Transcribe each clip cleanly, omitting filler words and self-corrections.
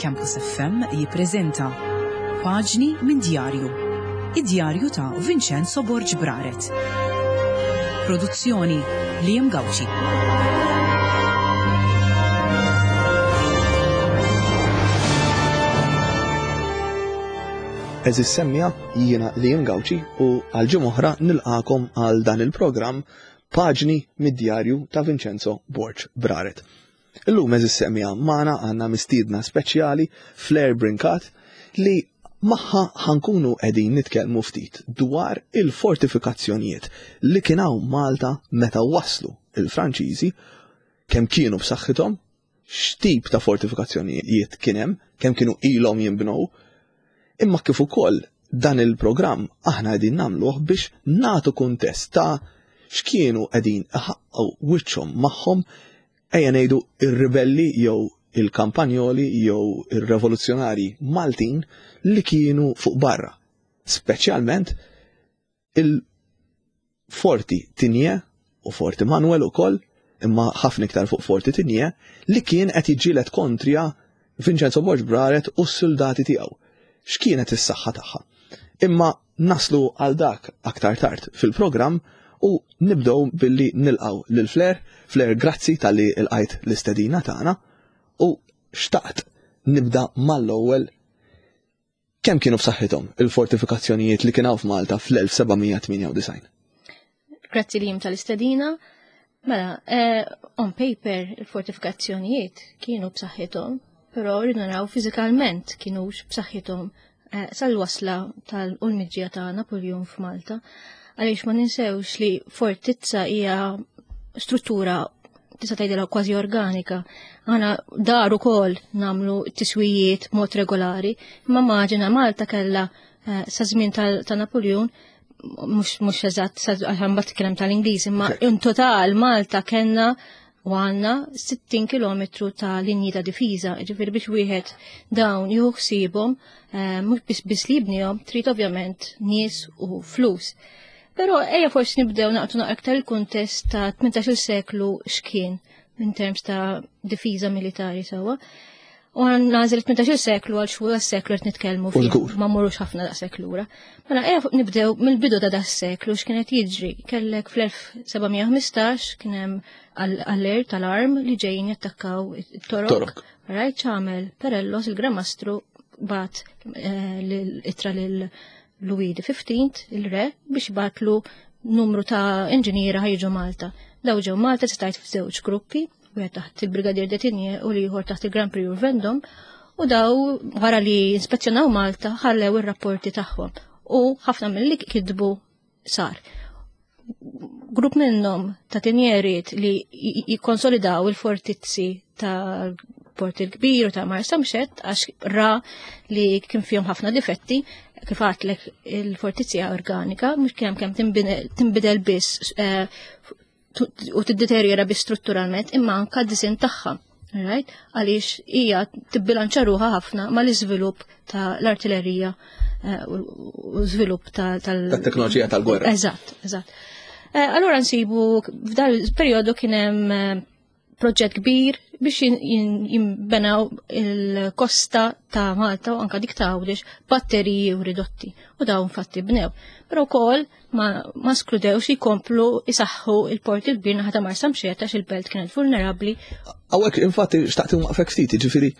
Campus FM jippreżenta Paġni minn Djarju, id-djarju ta' Vincenzo Borġ Braret. Produzzjoni Liam Gawci. Eżis semmija jiena Liam Gawci u għal-ġimgħa oħra nilqakom għal dan il-programm Paġni mid-Djarju ta' Vincenzo Borġ Braret. Illum eżis semmija magħna għandna mistiedna speċjali Flair Brinkat li magħha ħankunu qegħdin nitkellmu ftit dwar il-fortifikazzjonijiet li kien hawn Malta meta waslu il-Franċiżi, kemm kienu b'saħħithom, x'tip ta' fortifikazzjonijiet kien hemm, kemm kienu ilhom jinbnew, imma kif ukoll dan il-programm aħna qegħdin nagħmluh biex nagħtu kuntest ta' x'kienu qegħdin iħaqqgħu wiċċhom magħhom ejja ngħidu ir-ribelli jew il-kampanjoli jew ir-revoluzzjonari Maltin li kienu fuq barra, speċjalment il-Forti Tinje u Forti Manuel ukoll, imma ħafna iktar fuq Forti Tinje li kien qed jiġġieled kontrija Vincenzo Borġ Braret u s-soldati tiegħu. X'kienet is-saħħa tagħha. Imma naslu għal dak aktar tard fil-programm u nibdew billi nilqgħu lil Flair. Flair, grazzi tal-li l-qajt l-istedina tagħna u xtaqt nibda mal-ewwel kemm kienu b'saħħithom il-fortifikazzjonijiet li kienu f'Malta fl-1798. Grazzi li tal-istedina. Mela, on paper il-fortifikazzjonijiet kienu b'saħħithom, però rridu naraw fiżikalment kienux b'saħħithom sal-wasla tal-ulmiġġija ta' Napoleon f'Malta. Għaliex ma ninsewx li fortizza hija struttura tista' tgħidilha kważi organika. Aħna dar ukoll nagħmlu tiswijiet mod regolari, imma maġina Malta kellha sa żmien ta' Napoleon mhux eżatt għalkemm bad titkellem tal-Ingliż, imma in total Malta kellna u għandna 60 kilometru ta' linji ta' difiża, ġifieri biex wieħed dawn jieħu ħsiebhom mhux biss li jibnihom trid ovvjament nies u flus. Pero ejja forsi nibdew naqtu aktar il-kuntest ta' 18 seklu x'kien in terms ta' difiża militari sewwa. U għan nażel 18 seklu għal xwura s-seklu qed nitkellmu fih, ma mmorrux ħafna da' seklu ura. Mela ejja nibdew mill-bidu ta' seklu x'kienet jiġri. Kellek fl-1715 kien hemm allert tal-arm li ġejjin jattakkaw it-torok. Rajt ċamel Perellos il-Gramastru bat l-itra lil Louis XV, il-re, biex batlu numru ta' inġiniera ħajġu Malta. Daw ġew Malta stajt f'żewġ gruppi, wieħed taħt il-Brigadier de Tinje u liħor taħt il-Grand Prior Vendôme, u daw wara li inspezzjonaw Malta ħallew ir-rapporti tagħhom. U ħafna mill-li kitbu sar. Grupp minnhom ta' tinjeriet li jikkonsolidaw il-fortizzi ta' Port il-Kbir u ta' Marsamxett għax ra li kien fihom ħafna difetti, kif għatlek il-fortizja organika, mux kemm timbidel biss u tiddeterjera biss strutturalment, imma anka d-disin tagħha, għaliex hija tibbilanċa ruħha ħafna mal-iżvilupp tal-artillerija u żvilupp tal-teknoloġija tal-gwerra. Eżatt. Allura nsibu f'dal perjodu kien hemm proġett kbir biex jimbenaw il-kosta ta' Malta u anka dik ta' Għawdex batteriji u ridotti. U dawn fatti bnew. Pero wkoll ma skludewx jkomplu isaħħu il-port il-kbir naħa ta' Marsamxett għax il-belt kienet vulnerabbli. Hawnhekk infatti xtaqt nwaqfek ftit, ġifieri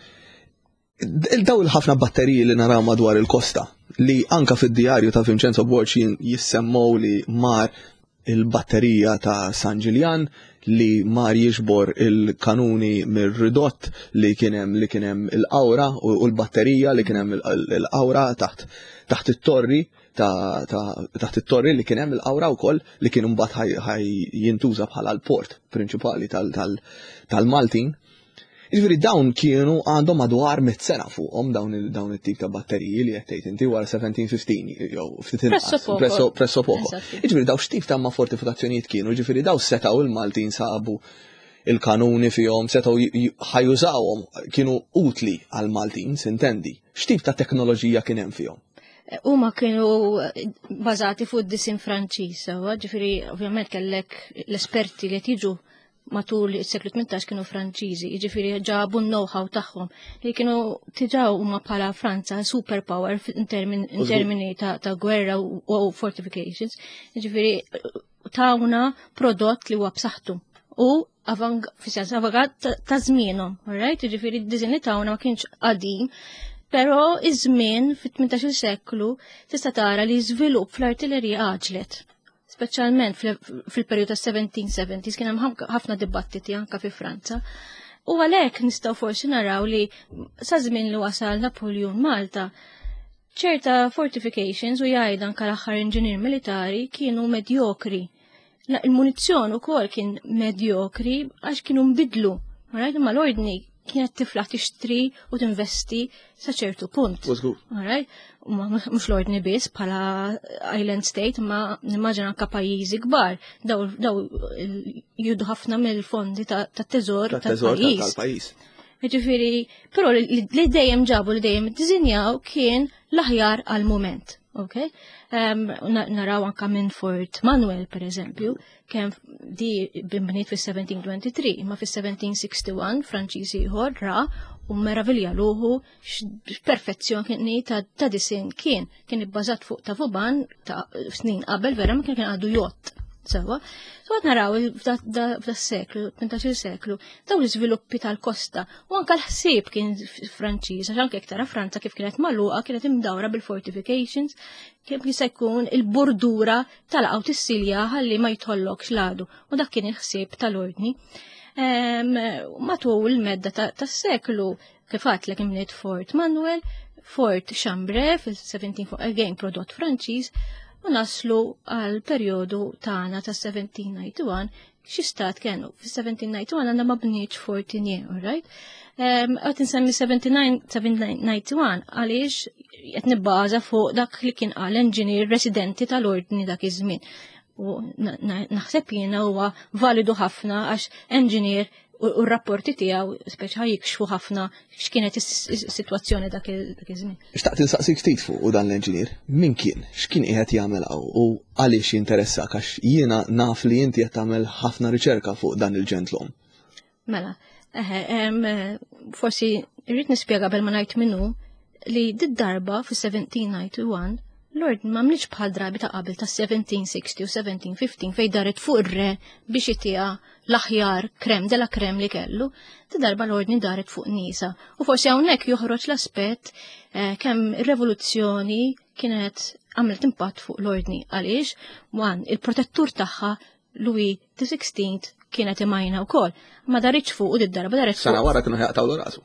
daw il-ħafna batteriji li naraw madwar il-kosta li anka fid-djarju ta' Vincenzo Borġ jissemmow li mar il-batterija ta' San Ġiljan li mar jiġbor il-kanuni mir-ridott li kienem il-qawra u l-batterija li kienem il-qawra taħt it-torri taħt it-torri li kienem il-qawra wkoll li kien imbagħad ħaj jintuża bħala l-port prinċipali tal-Maltin. Jiġifieri dawn kienu għandhom madwar 100 sena fuqhom dawn it-tip ta' batteriji li qed tgħid inti wara 1715 jew ftit inqas presso poco. Jiġifieri daw x'tip ta' ma' fortifikazzjonijiet kienu, jiġifieri daw setgħu il-Maltin sabu il-kanuni fihom, setgħu ħajużawhom, kienu utli għall-Maltin, sintendi. X'tip ta' teknoloġija kien hemm fihom? Huma kienu bażati fuq id-disin Franċiż, ġifieri ovvjament kellek l-esperti li qed jiġu matul is-seklu 18 kienu Franċiżi, jiġifieri ġabu know-how tagħhom li kienu tiġaw huma bħala Franza superpower in termini ta' gwerra u fortifications. Jiġifieri tawna prodott li huwa b'saħħtu u avangard ta' żmienhom, alright? Jiġifieri d-diżin li tawna ma kienx qadim, però iż-żmien fit-18 seklu tista' tara li żvilupp fl-artillerija għaġlet. Speċjalment fil-perjodu tas-1770s kien hemm ħafna dibattiti anke fi Franza. U għalhekk nistgħu forsi naraw li sa żmien li wasal Napoleon Malta ċerta fortifications u jgħid anke l-aħħar inġinier militari kienu medjokri. Il-munizzjon ukoll kien medjokri għax kienu nbidlu. Ma l-ordni kienet tifla tixtri u tinvesti sa ċertu punt. Mhux l-ordni biss bħala island state, ma nimmaġina anke pajjiżi kbar. Daw jgħidu ħafna mill-fondi tat-teżor tal-pajjiż. Jiġifieri, però li dejjem ġabu li dejjem iddiżinjaw kien l-aħjar għall-mument. Okay? Naraw anka minn Fort Manuel, per eżempju, kemm di bimniet fis-1723, imma fis-1761 Franċiżi ieħor ra u meravilja luħu x'perfezzjoni ta' disin kien ibbażat fuq ta' Vauban ta' snin qabel vera ma kien għadu jott. Sewa, so għad naraw f'das-seklu, 18 seklu, daw l-iżviluppi tal-kosta u anka l-ħsieb kien Franċiż, għax anke tara Franza kif kienet magħluqa kienet imdawra bil-fortifications, kif jista' jkun il-bordura tal-qgħu tis-silja ħalli ma jitħollokx l-għadu, u dak kien il-ħsieb tal-ordni. Matul il-medda tas-seklu kif għatlek imniet Fort Manuel, Fort Chambray fil-17 again prodott Franċiż, u naslu għal perjodu tagħna ta' 1791 xi stat kienu. Fis-1791 għandna ma bniex Fortinier, alright? Qed insemmi 1791 għaliex qed nibbaża fuq dak li kien qal engineer residenti tal-ordni dak iż-żmien. U naħseb jiena huwa validu ħafna għax engineer u r-rapporti tiegħu speċa jikxfu ħafna x'kienet is-sitwazzjoni dak iż-żmien. Xtaqt insaqsik ftit fuq dan l-enġinier. Min kien? X'kien qiegħed jagħmel u għaliex jinteressak għax jiena naf li inti qed tagħmel ħafna riċerka fuq dan il-ġentlom. Mela, forsi rrid nispjega qabel ma ngħid minnu li darba fis-1791 l-ordni ma mniċ bħal drabi ta' qabel ta' 1760 u 1715 fej daret fuq ir-re biex jitija l-aħjar krem della krem li kellu, darba l-ordni daret fuq nisa. U forsi hawnhekk joħroġ l-aspett kemm ir-revoluzzjoni kienet għamlet impatt fuq l-ordni għaliex il-protettur tagħha Louis XVI kienet imajna wkoll. Ma daritx fuq u darba daret fuq. Sena wara kienu ħjaqtaw l-rasu.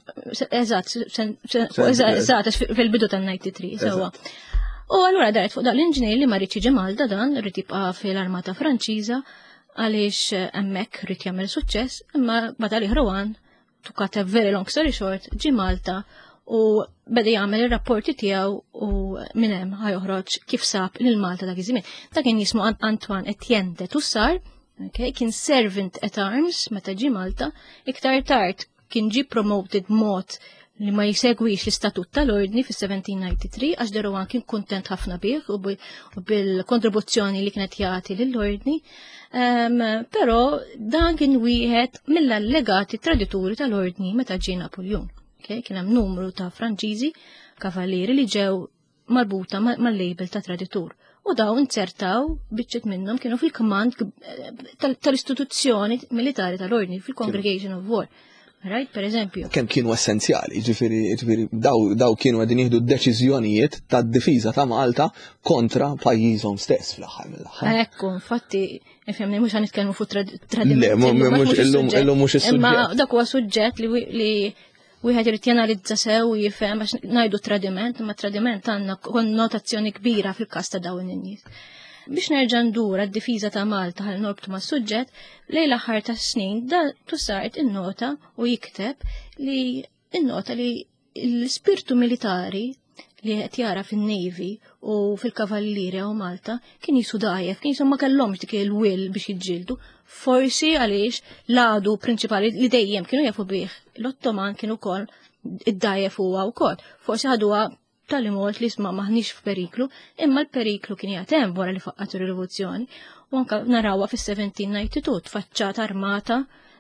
Eżatt, fil-bidu tan-93 sewwa. U allura daret fuq l-inġinier li ma rridx jiġi Malta dan, rrid jibqa' fil-Armata Franċiża għaliex hemmhekk rrid jagħmel suċċess, imma bada li Rowan to cut a very long story short ġi Malta u beda jagħmel ir-rapporti tiegħu u minn hemm ħajoħroġ kif sab lil Malta dak iż-żmien. Dak kien jismu Antoine Etienne de Tussar, kien servant at arms meta ġi Malta, iktar tard kien ġi promoted mod li ma jisegwix l-istatut tal-ordni fis-1793 għax Rowan kien kuntent ħafna bih u bil-kontribuzzjoni li kienet jagħti lill-ordni, però dan kien wieħed mill-allegati tradituri tal-ordni meta ġie Napoleon. Kien hemm numru ta' Franċiżi kavallieri li ġew marbuta mal-label ta' traditur. U daw insertaw biċċet minnhom kienu fil-command tal-istituzzjoni militari tal-ordni fil-Congregation of War. Right, per eżempju. Kemm kienu essenzjali, ġifieri daw kienu qegħdin jieħdu d-deċiżjonijiet tad-difiża ta' Malta kontra pajjiżhom stess fl-aħħar mill-aħħar. Ekku, infatti, ifhemni mhux ħanitkellmu fuq tradiment. Illum mhux is-suġġett. Imma dak huwa suġġett li wieħed irid janalizza sew u jifhem għax ngħidu tradiment, imma tradiment għandna konnotazzjoni kbira fil-każ ta' dawn in-nies. Biex nerġa' ndur għad-difiża ta' Malta ħal norbtu ma' suġġett, lejn l-aħħar tas-snin da tussart innota u jikteb li innota li l-ispirtu militari li qed jara fin-Navy u fil-Kavallierja u Malta kien jisu dajjef, kien jisu ma kellhomx dik il-will biex jiġġieldu. Forsi għaliex l-għadu prinċipali li dejjem kienu jafu bih l-Ottoman kienu wkoll id-dajjef huwa wkoll. Forsi ħaduha tal-imot li isma' maħniex f'periklu, imma l-periklu kien jagħtem wara li faqqat ir-rivoluzzjoni. U anke narawha fis-1792 tfaċċat armata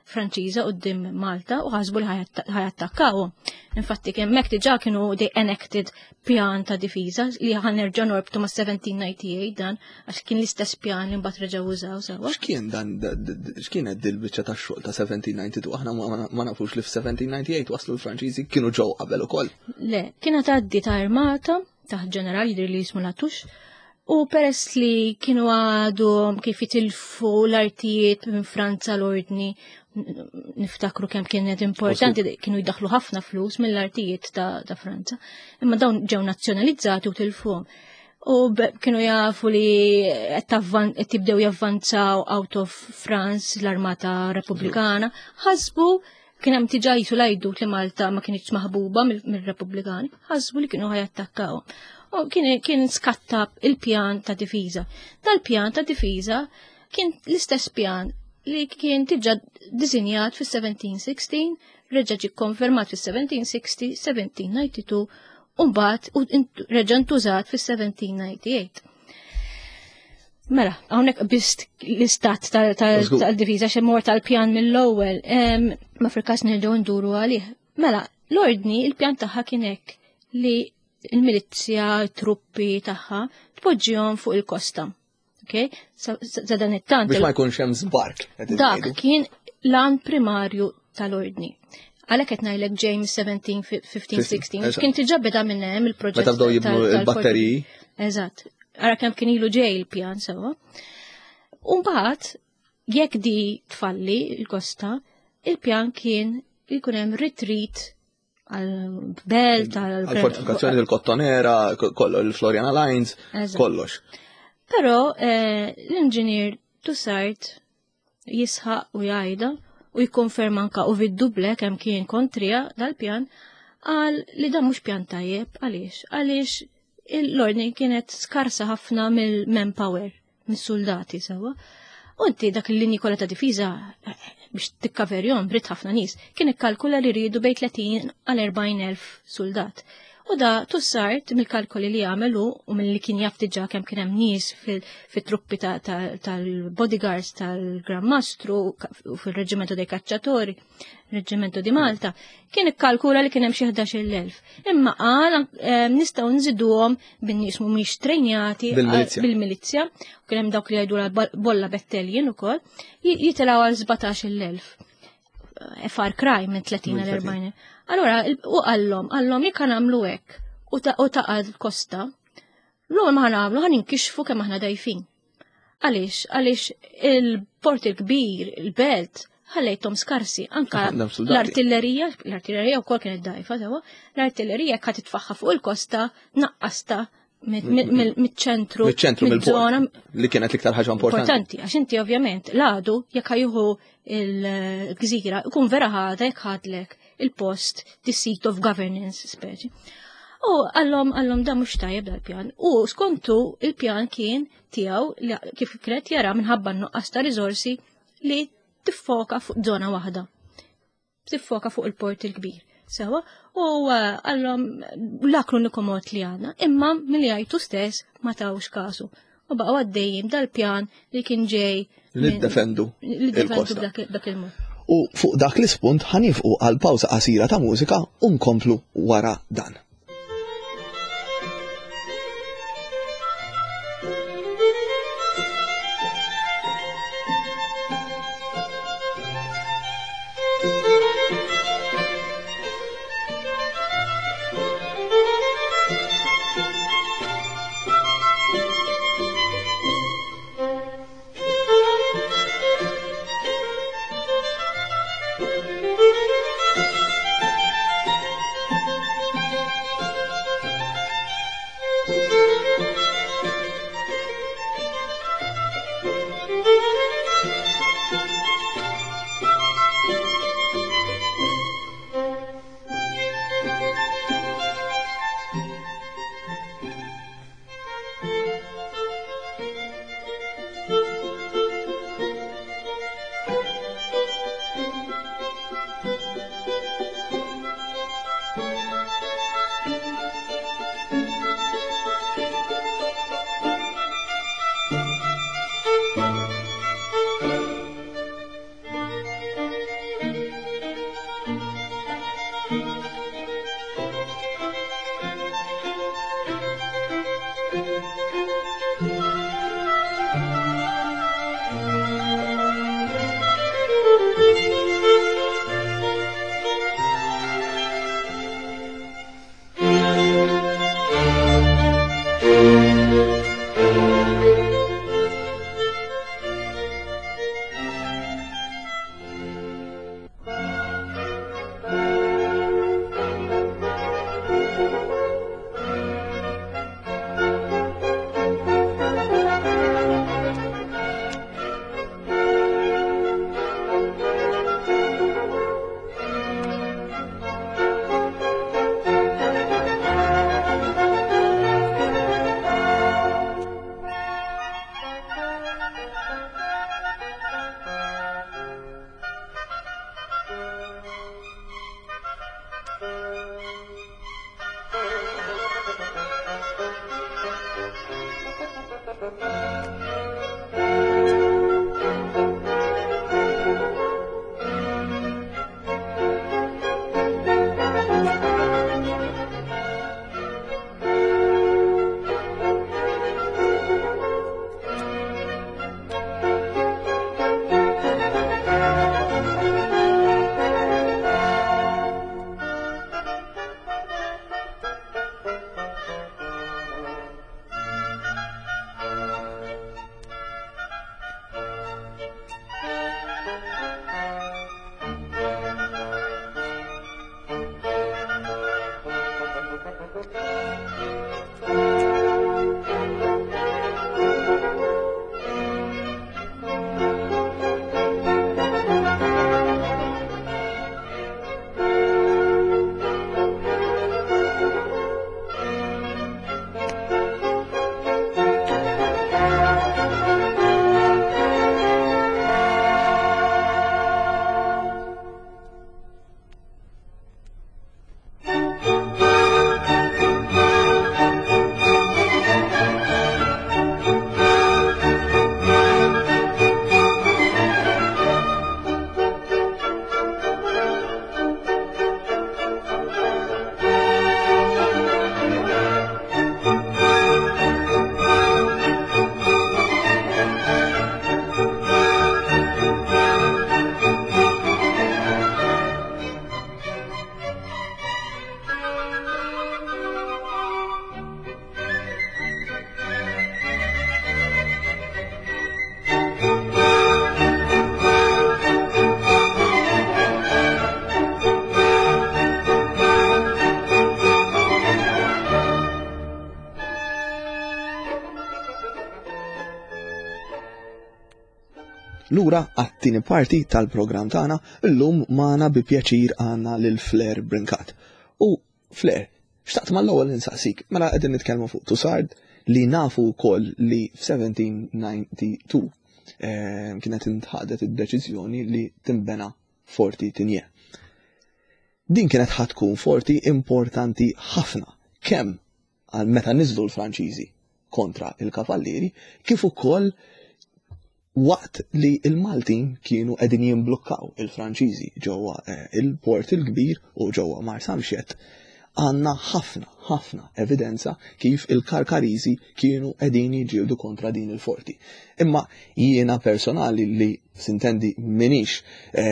Franċiża qudiem Malta u ħasbu li ħajattakkawhom. Infatti kemm hekk diġà kienu they enacted pjan ta' difiża li ħanerġa' norbtu ma' 1798 dan għax kien l-istess pjan li mbagħad reġgħu użaw sewwa. X'kien dan x'kienet il-biċċa tax-xogħol ta' 1792 aħna ma nafux li f'1798 waslu l-Franċiżi kienu ġew qabel ukoll. Le, kienet għaddi ta' armata taħt ġeneral jidher li jismu Latux. U peress li kienu għadu kif jitilfu l-artijiet minn Franza l-ordni, niftakru kemm kienet importanti, kienu jidaħlu ħafna flus mill-artijiet ta' Franza, imma dawn ġew nazzjonalizzati u tilfuhom. U kienu jafu li qed jibdew javvanzaw out of France l-armata repubblikana, ħasbu kien hemm tiġà jisu l-għajdut li Malta ma kienx maħbuba mill-Repubblikani, ħasbu li kienu ħajattakkawhom. U kien skatta il-pjan ta' difiża. Dal-pjan ta' difiża kien l-istess pjan li kien tiġà dizinjat fis-1716, reġa' ġie konfermat fis-1760, 1792 u mbagħad reġa' ntużat fis-1798. Mela, hawnhekk bist l-istat tal-difiża xi mort tal-pjan mill-ewwel, ma fil-każ nerġgħu nduru għalih. Mela, l-ordni il-pjan tagħha kien hekk li il-milizzja, truppi tagħha tpoġġihom fuq il-kosta. Okay? Sa dan it-tant. Biex ma jkunx hemm żbark. Dak kien l-an primarju tal-ordni. Għalhekk qed ngħidlek James 15-16 kien tiġà beda minn hemm il-proġett. Meta bdew jibnu l-batteriji. Eżatt. Ara kemm kien ilu ġej il-pjan sewwa. U mbagħad jekk di tfalli l-kosta, il-pjan kien jkun hemm retreat għal-belt, għal-fortifikazzjoni del-Kottonera, il-Floriana Lines, kollox. Pero l-inġinier Tussart jisħaq u jgħida u jikkonferma anka u vid-duble kemm kien kontrija dal-pjan għal li dan mhux pjan tajjeb għaliex l-ordni kienet skarsa ħafna mill-manpower, mis-soldati sewwa. U inti dak il-linji kollha ta' difiża biex tikkaverjhom brid ħafna nies, kien ikkalkula li rridu bejn 30 għal 40,000 soldat. U da Tussart mill-kalkoli li għamelu u mill-li kien jaf diġà kemm kien hemm nies fit-truppi tal-bodyguards tal-Gran Mastru u fil-Reġimentu dei Kaċċatori, Reġimentu di Malta, kien ikkalkula li kien hemm xi 11,000. Imma qal nistgħu nżiduhom bin-nies mhumiex trejnjati bil-milizzja, u kien hemm dawk li jgħidu bolla battaljon ukoll, jitilgħu għal 17,000. Far cry minn 30 għal 40. Allora, u għallom jekk għamlu hekk u taqad kosta, l-għol ma għamlu għan inkixfu kemm aħna dajfin. Għaliex il-port il-kbir, il-belt, ħallejtom skarsi, anka l-artillerija u kol kienet dajfa, l-artillerija kħat titfaħħa fuq il-kosta, naqqasta mit-ċentru, mit-zona li kienet liktar ħaġa importanti. Għax inti ovvjament l-għadu jekk ħajjuħu il-gżira, ikun vera ħada jekk ħadlek il-post, the seat of governance, speċi. U għallom da mux tajjeb dal-pjan. U skontu il-pjan kien tijaw kif kret jara minħabba nuqqas ta' rizorsi li tiffoka fuq zona wahda. Tiffoka fuq il-port il-kbir. Sewa, u għallom l-aklu nikomot li għanna, imma mill għajtu stess ma tawx kasu. U baqgħu għaddejjim dal-pjan li kien ġej li defendu dak il-mod. U fuq dak l-ispunt ħanifqu għal pawza qasira ta' mużika u nkomplu wara dan. Lura għat-tieni parti tal-programm tagħna llum magħna bi pjaċir għandna lil Flair Brincat. U Flair, xtaqt mal-ewwel insaqsik, mela qegħdin nitkellmu fuq Tusard li nafu wkoll li f'1792 kienet intħadet id-deċiżjoni li timbena Forti Tinje. Din kienet ħatkun forti importanti ħafna, kemm għal meta niżlu l-Franċiżi kontra il-kavallieri, kif ukoll waqt li il-Maltin kienu qegħdin jimblukkaw il-Franċiżi ġewwa il-port il-kbir u ġewwa Marsamxett. Għandna ħafna evidenza kif il-Karkariżi kienu qegħdin jiġġieldu kontra din il-forti. Imma jiena personali li sintendi minix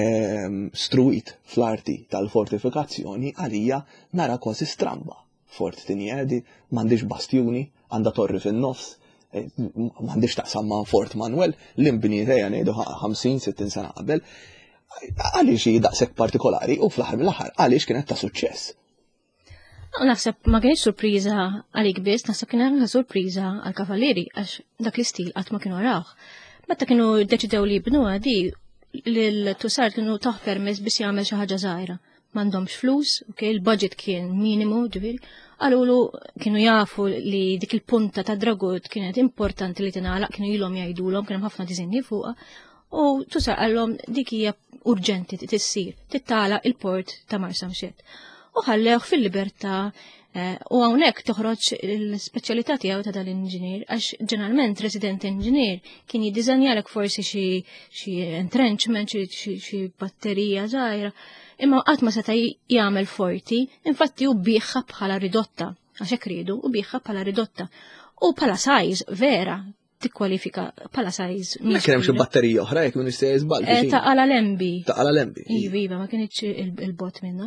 struit fl-arti tal-fortifikazzjoni għalija nara kważi stramba. Fort Tinjedi m'għandix bastjuni, għandha torri fin-nofs, m'għandix taqsam ma' Fort Manuel, l-imbini tejja ngħidu 50-60 sena qabel. Għaliex hi daqshekk partikolari u fl-aħħar mill-aħħar għaliex kienet ta' suċċess. Naħseb ma kienx surpriża għalik biss, naħseb kien hemm surpriża għal kavallieri għax dak l-istil qatt ma kienu rawh. Meta kienu ddeċidew li jibnuha di l-Tusard kienu taħ permess biss jagħmel xi ħaġa żgħira. M'għandhomx flus, il-budget kien minimu, ġifieri. Għalulu kienu jafu li dik il-punta ta' dragut kienet importanti li tingħalaq, kienu ilhom jgħidulhom, kien hemm ħafna diżinni fuqha. U Tusard qallhom dik hija urġenti tissir, tittala il-port ta' Marsamxett. U ħallewh fil-libertà u hawnhekk toħroġ l-speċjalità tiegħu ta' dal-inġinier għax ġeneralment resident engineer kien jiddiżanjalek forsi xi entrenchment, xi batterija żgħira, imma qatt ma seta' jagħmel forti, infatti hu bieħħa bħala ridotta, għax hekk riedu, u bieħħa bħala ridotta. U bħala size vera tikkwalifika bħala size. Ma kien hemm xi batterija oħra jekk minn istess żball. Ta' Alalembi. Ta' Alalembi. Iva, ma kienx il-bot minnha.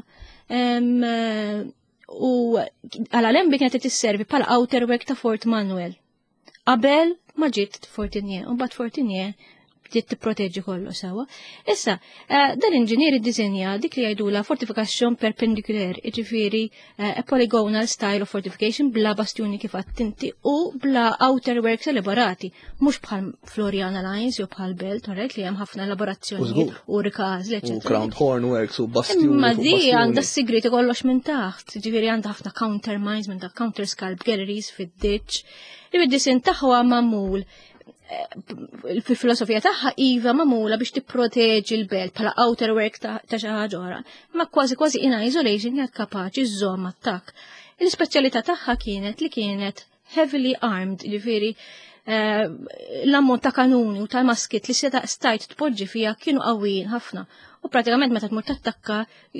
U Alalembi kienet tisservi bħala outerwork ta' Fort Manuel. Qabel ma ġiet Fort Tinje, u mbagħad Fort Tinje bdiet tipproteġġi kollox sewwa. Issa, dal-inġinier iddiżenja dik li jgħidula fortification perpendicular, jiġifieri a polygonal style of fortification bla bastjuni kif attinti u bla outerworks elaborati, mhux bħal Floriana Lines jew bħal Belt, orrejt li hemm ħafna elaborazzjonijiet u rikażli, eċetera. U Crown Hornworks u bastjuni. Imma di għandha s-sigriti kollox minn taħt, jiġifieri għandha ħafna counter mines minn taħt, counter scalp galleries fid-ditch. Li bid-disin tagħha magħmul fil-filosofija tagħha iva magħmula biex tipproteġi l-belt bħala outerwork ta' xi ħaġa oħra, ma kważi in isolation li kapaċi żżomm attakk. Il-speċjalità tagħha kienet li kienet heavily armed, jiġifieri l-ammont ta' kanuni u tal-maskit li stajt tpoġġi fija kienu qawwijin ħafna. U pratikament meta tmur tattakka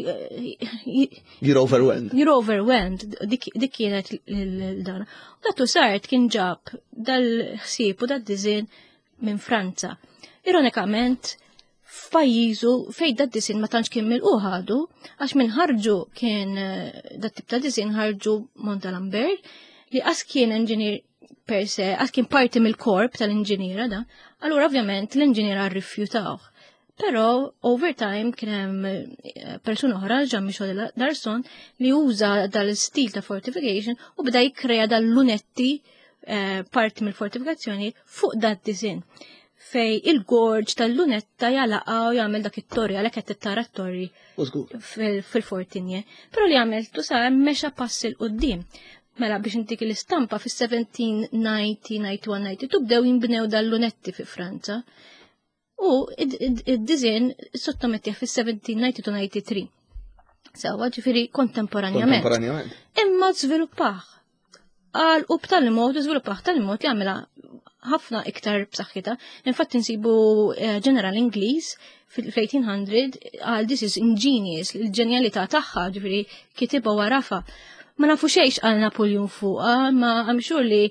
You're overwhelmed. Dik kienet l-dan. U dat Tusard kien ġab dal-ħsieb u dal-diżin minn Franza. Ironikament, f'pajjiżu fejn dad-diżin ma tantx kien milqu ħadu, għax minn ħarġu kien dat-tip ta' diżin ħarġu Montalembert li qas kien inġinier per se, għas kien parti mill-korp tal-inġiniera da, allura ovvjament l-inġiniera rrifjutaw. Però over time kien hemm persuna oħra ġan Michel Darson li uża dal-stil ta' fortification u bda jikkrea dal-lunetti parti mill-fortifikazzjoni fuq dat-diżin. Fej il-gorġ tal-lunetta jalaqa u jagħmel dak it-torri għalhekk qed tittara t-torri fil-Fort Tinje. Però li għamel Tusard mexa pass il qudiem. Mela biex intik l-istampa fis-1790, 91, 92 bdew jinbnew dal-lunetti fi Franza. U id-dizin sottomettija fis-1792-93. Sewa ġifieri kontemporanjament. Imma żviluppaħ. Għal u b'tal-mod żviluppaħ tal-mod li għamilha ħafna iktar b'saħħitha. Infatti nsibu General Ingliż fil-1800 għal this is ingenious, il-ġenjalità tagħha ġifieri kitibha warafa. Ma nafu xejx għal Napoleon fuqa, ma għamxur li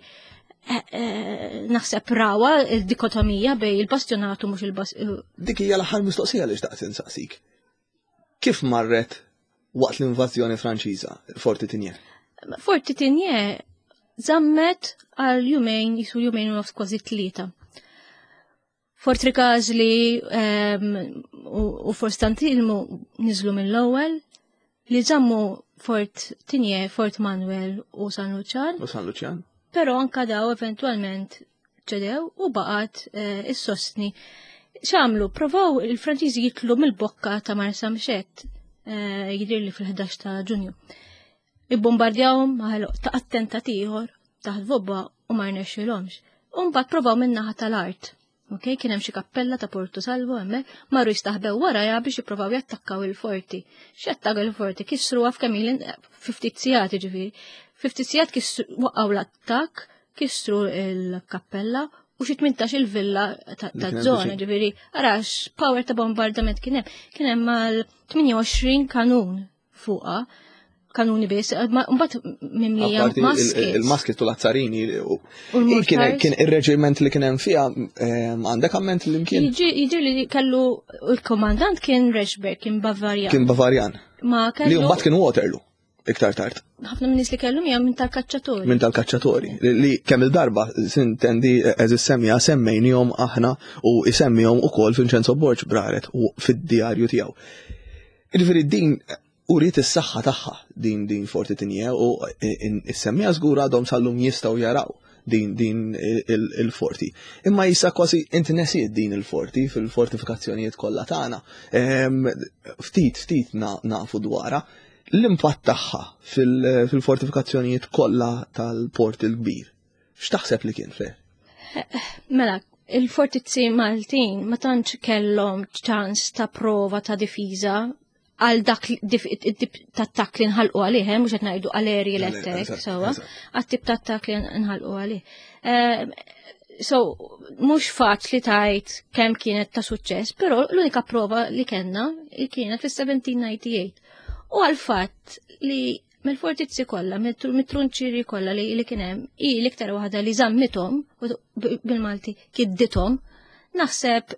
naħseb rawa il-dikotomija bej il-bastjonatu mux il-bastjonatu. Dik hija l-aħħar mistoqsija li xtaqt insaqsik. Kif marret waqt l-invażjoni Franċiża Forti Tinje? Forti Tinje zammet għal jumejn, jisu jumejn u nofs kważi 3. Fort Rikazli u Fort Stantilmu nizlu mill-ewwel li zammu Fort Tinje, Fort Manuel u San Lucian. Pero anka daw eventualment ċedew u baqat is-sostni xamlu, provaw il-Franċiżi jitlu mill-bokka ta' Marsa Mxet, jidirli fil-11 ta' Ġunju. Ibbombardjawhom ta' attentati ieħor taħt vobba u ma rnexxilhomx. U mbagħad provaw min-naħa tal-art. Okay? Kien hemm xi kappella ta' Porto Salvo hemmhekk, marru jistaħbew warajha biex jippruvaw jattakkaw il-forti. X'attakkaw il-forti? Kisruha f'kemm 50 sigħat jiġifieri. 50 sigħat waqgħu l-attakk, kisru il-kappella u xi 18 il-villa ta' żona ġifieri. Arax power ta' bombardament kien hemm. Kien hemm mal-28 kanun fuqha. Kanuni biss, mbagħad mimlija maski. Il-maski tu l-azzarini. Kien ir-reġiment li kien hemm fiha għandek amment li kien. Jiġri li kellu il-komandant kien Rechberg, kien Bavarjan. Kien Bavarjan. Li mbagħad kien Waterloo iktar tard. Ħafna min nies li kellhom hija minn tal-kaċċatori. Minn tal-kaċċatori. Li kemm il-darba sintendi eżis semmija semmejnihom aħna u isemmihom ukoll Vincenzo Borg Braret u fid-djarju tiegħu. Jiġifieri din uriet is-saħħa tagħha din Forti Tinje u is-semmija żgur għadhom sallum jistgħu jaraw din il-forti. Imma jisa kważi inti nesiet din il-forti fil-fortifikazzjonijiet kollha tagħna. Ftit nafu dwarha l-impatt tagħha fil-fortifikazzjonijiet kollha tal-port il-kbir. X'taħseb li kien fih? Mela, il-fortizzi Maltin ma tantx kellhom ċans ta' prova ta' difiża għal dak ta' attakk li nħalqu għalih, mhux qed ngħidu aerji l-attak, sewwa, għat-tip ta' attakk li nħalqu għalih. So, mhux faċli tgħid kemm kienet ta' suċċess, però l-unika prova li kellna kienet fis-1798. U għal-fatt li mill-fortizzi kollha, mit-trunċiri kollha li kien hemm, l-iktar waħda li żammithom bil-Malti kiddithom, naħseb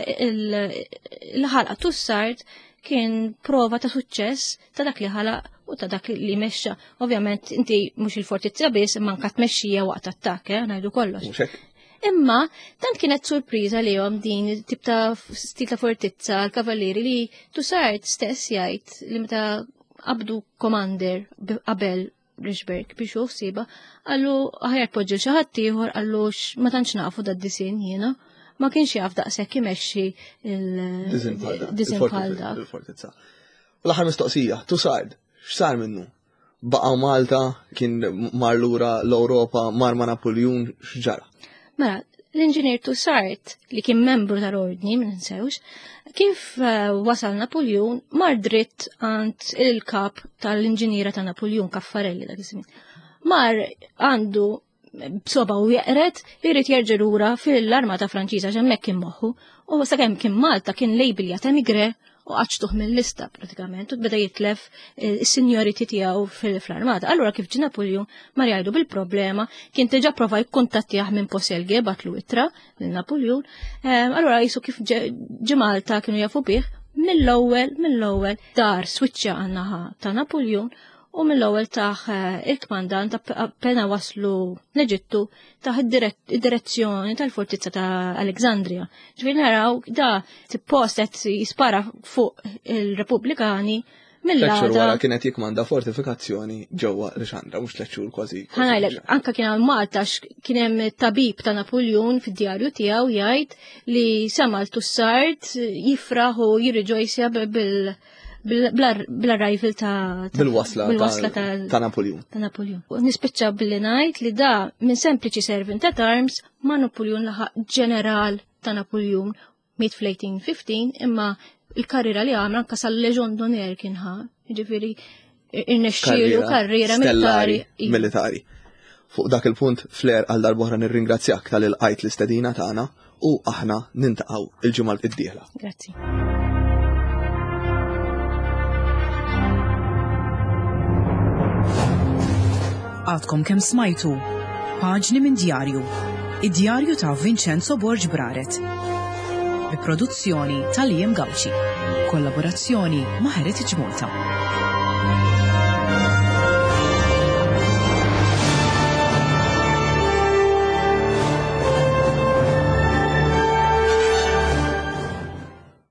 il-ħalqa tussart kien prova ta' suċċess ta' dak li ħalaq u ta' dak li mexxa. Ovvjament inti mhux il-fortizza biss imma anke tmexxija waqt attakk, ngħidu kollox. Imma tant kienet surpriża lihom din tip ta' stil ta' fortizza l-kavallieri li Tussart stess jgħid li meta qabdu commander qabel Rechberg biex uħsiba għallu aħjar poġġil xi ħadd ieħor għallu ma tantx nafu dad-disinn jiena. Ma kienx jaf daqshekk imexxi il-diżin bħal dak. L-aħħar mistoqsija, Tussart, x'sar minnu? Baqa' Malta, kien mar lura l-Ewropa, mar ma' Napoleon, x'ġara? Mela, l-inġinier Tussart li kien membru tal-ordni, ma ninsewx, kif wasal Napoleon mar dritt għand il-kap tal-inġiniera ta' Napoleon, Caffarelli dak iż-żmien. Mar għandu b'soba u jeqret irrid jerġa' lura fil-armata Franċiża ġemmek kien moħħu u sakemm kien Malta kien label jagħtem igre u qaċtuh mill-lista pratikament u beda jitlef is-sinjoriti tiegħu fl-armata. Allura kif ġie Napoleon ma jgħidu bil-problema kien diġà prova jikkuntattjah minn Poselge batlu ittra lil Napoleon. Allura jisu kif ġie Malta kienu jafu bih mill-ewwel dar switcha għan-naħa ta' Napoleon u mill-ewwel taħ il-kmandant appena waslu l-Eġittu taħ id-direzzjoni tal-fortizza ta' Alexandria. Ġifieri naraw da tippost qed jispara fuq il-Repubblikani mill-għada. Wara kienet jikmanda fortifikazzjoni ġewwa Alexandra, mhux tliet xhur kważi. Ħanajlek, anke kien hawn Malta kien hemm tabib ta' Napoleon fid-djarju tiegħu jgħid li sema l-Tussart jifraħ u jirriġojsja bil-arrival bil-wasla ta' Napoleon. Nispiċċa billi ngħid li da minn sempliċi servant at arms ma' Napoleon laħaq ġeneral ta' Napoleon miet fl-1815 imma il-karriera li għamra anke sal-Leġjon d'Onore kien ħa, jiġifieri irnexxielu karriera militari. Fuq dak il-punt Flair għal darb'oħra nirringrazzjak tal-ilqajt l-istedina tagħna u aħna nintaqgħu il-ġimgħa d-dieħla. Grazzi. Għadkom kemm smajtu paġni minn djarju, id-djarju ta' Vincenzo Borg Braret. Bi produzzjoni tal-Jem Gawċi, kollaborazzjoni ma' Heritage Malta.